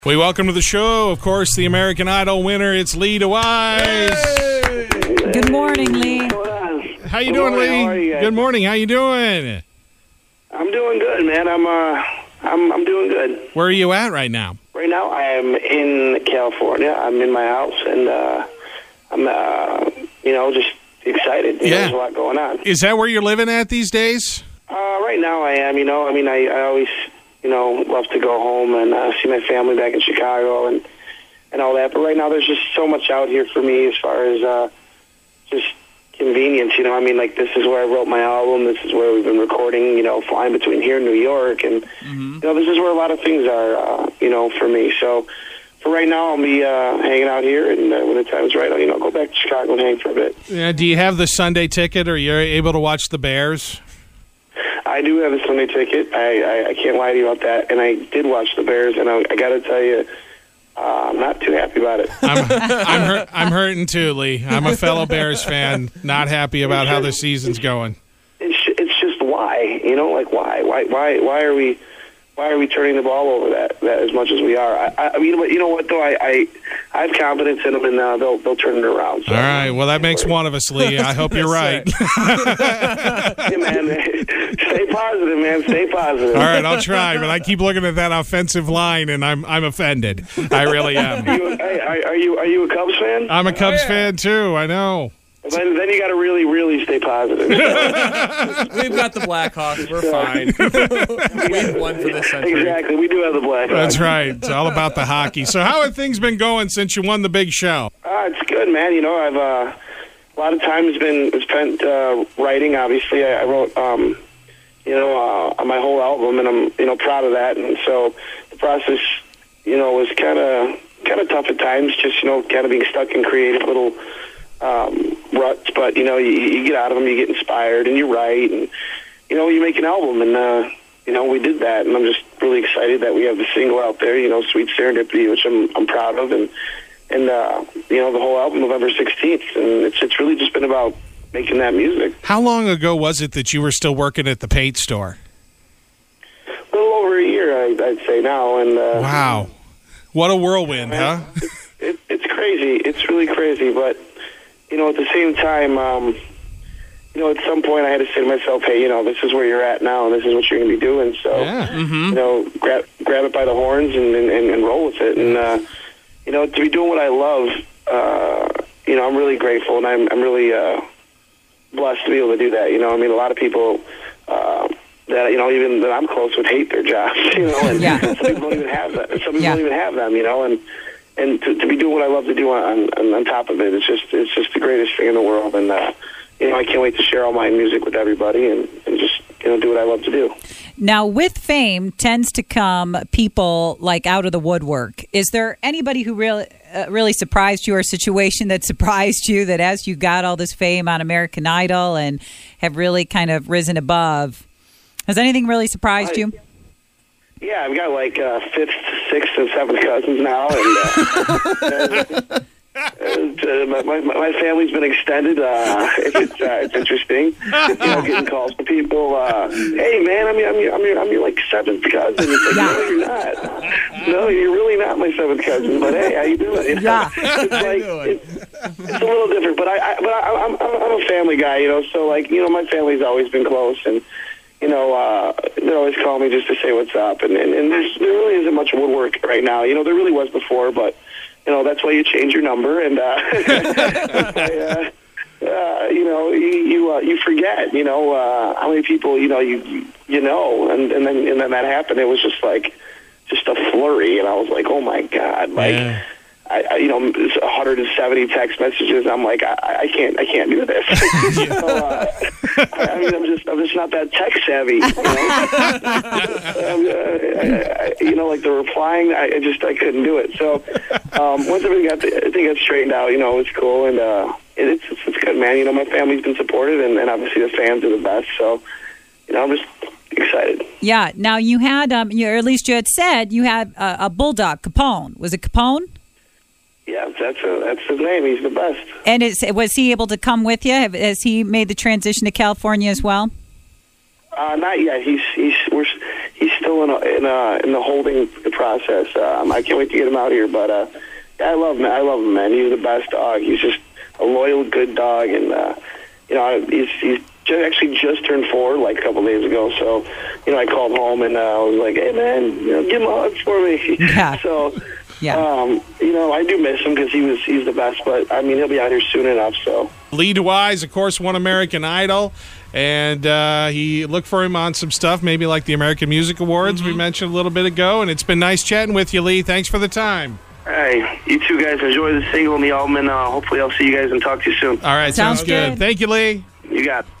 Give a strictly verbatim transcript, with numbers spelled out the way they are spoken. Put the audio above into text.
We welcome to the show, of course, the American Idol winner. It's Lee DeWise. Hey! Good morning, Lee. How you Good doing, morning. Lee? How are you guys? Good morning. How you doing? I'm doing good, man. I'm uh, I'm I'm doing good. Where are you at right now? Right now, I am in California. I'm in my house, and uh, I'm uh, you know just excited. You know, Yeah. there's a lot going on. Is that where you're living at these days? Uh, right now, I am. You know, I mean, I, I always you know love to go home and uh, see my family back in Chicago and and all that. But right now, there's just so much out here for me as far as uh, just convenience. You know, I mean, like this is where I wrote my album. This is where we've been recording. You know, flying between here and New York, and Mm-hmm. you know, this is where a lot of things are. Uh, you know, for me. So for right now, I'll be uh, hanging out here, and uh, when the time's right, I'll you know go back to Chicago and hang for a bit. Yeah, do you have the Sunday ticket? Or are you able to watch the Bears? I do have a Sunday ticket. I, I, I can't lie to you about that. And I did watch the Bears, and I, I got to tell you, uh, I'm not too happy about it. I'm I'm, hurt, I'm hurting too, Lee. I'm a fellow Bears fan, not happy about how the season's going. It's it's just why, you know, like why, why, why, why are we, why are we turning the ball over that, that as much as we are? I, I mean, you know what though, I, I, I have confidence in them, and uh, they'll they'll turn it around. So. All right, well that makes one of us, Lee. I hope you're right. Hey, man, stay positive, man. Stay positive. All right, I'll try, but I keep looking at that offensive line, and I'm I'm offended. I really am. Are you, hey, are, are you are you a Cubs fan? I'm a Cubs Oh, yeah. fan too. I know. Then, then you got to really, really stay positive. We've got the Blackhawks. We're fine. We've won for this century. Exactly. We do have the Blackhawks. That's right. It's all about the hockey. So how have things been going since you won the big show? Uh, it's good, man. You know, I've uh, a lot of time has been spent uh, writing. Obviously, I, I wrote, um, you know, uh, on my whole album, and I'm, you know, proud of that. And so the process, you know, was kind of kind of tough at times. Just you know, kind of being stuck in creative little um, ruts. But you know, you, you get out of them, you get inspired, and you write, and you know, you make an album, and uh, you know, we did that. And I'm just really excited that we have the single out there. You know, Sweet Serendipity, which I'm I'm proud of, and. And, uh, you know, the whole album, November sixteenth. And it's it's really just been about making that music. How long ago was it that you were still working at the paint store? A little over a year, I, I'd say now. And uh, Wow. What a whirlwind, huh? it, it, it's crazy. It's really crazy. But, you know, at the same time, um, you know, at some point I had to say to myself, hey, you know, this is where you're at now, and this is what you're going to be doing. So, Yeah. Mm-hmm. you know, grab, grab it by the horns and, and, and roll with it. And, uh, you know, to be doing what I love, uh, you know, I'm really grateful, and I'm I'm really uh, blessed to be able to do that. You know, I mean, a lot of people uh, that you know, even that I'm close with, hate their jobs. You know, and Yeah. some people don't even have that. Some people Yeah. don't even have them. You know, and and to, to be doing what I love to do on, on on top of it, it's just it's just the greatest thing in the world. And uh, you know, I can't wait to share all my music with everybody, and, and just you know, do what I love to do. Now, with fame tends to come people like out of the woodwork. Is there anybody who really uh, really surprised you, or a situation that surprised you, that as you got all this fame on American Idol and have really kind of risen above, has anything really surprised I- you? Yeah, I've got like uh, fifth, sixth, and seventh cousins now, and uh, and, uh, my, my my family's been extended. Uh, it's it's, uh, it's interesting, you know, getting calls from people. Uh, hey, man, I'm your, I'm your, I'm your, I'm your like seventh cousin. It's like, Yeah. no, you're not. No, you're really not my seventh cousin. But hey, how you doing? You know? Yeah. It's like it's, it's a little different. But I, I but I, I'm I'm a family guy, you know. So like you know, my family's always been close, and. You know, uh, they always call me just to say what's up, and, and, and there's, there really isn't much woodwork right now. You know, there really was before, but, you know, that's why you change your number, and, uh, that's why, uh, uh, you know, you you, uh, you forget, you know, uh, how many people, you know, you you, you know, and, and, then, and then that happened. It was just like, just a flurry, and I was like, oh, my God, like... Yeah. I, I, you know, one hundred seventy text messages. I'm like, I, I can't, I can't do this. so, uh, I, I mean, I'm just, I'm just not that tech savvy. You know, um, uh, I, you know like the replying, I, I just, I couldn't do it. So um, once everything got, the, I think got straightened out, you know, it's cool, and uh, it, it's, it's, it's good, man. You know, my family's been supportive, and, and obviously the fans are the best. So, you know, I'm just excited. Yeah. Now, you had, um, you, or at least you had said you had a, a bulldog, Capone. Was it Capone? Yeah, that's a, that's his name. He's the best. And is, was he able to come with you? Have, has he made the transition to California as well? Uh, not yet. He's he's we're he's still still in a, in, a, in the holding process. Um, I can't wait to get him out here, but uh, yeah, I love him. I love him, man. He's the best dog. He's just a loyal, good dog, and uh, you know, he's he's just, actually just turned four like a couple days ago. So, you know, I called home and uh, I was like, "Hey, man, you know, give him a hug for me." Yeah. So, yeah. um, you know, I do miss him because he was he's the best. But I mean, he'll be out here soon enough. So, Lee DeWise, of course, won American Idol. And uh, he looked for him on some stuff, maybe like the American Music Awards mm-hmm. we mentioned a little bit ago. And it's been nice chatting with you, Lee. Thanks for the time. Hey, you two guys enjoy the single and the album, and uh, hopefully I'll see you guys and talk to you soon. All right, sounds, sounds good. good. Thank you, Lee. You got it.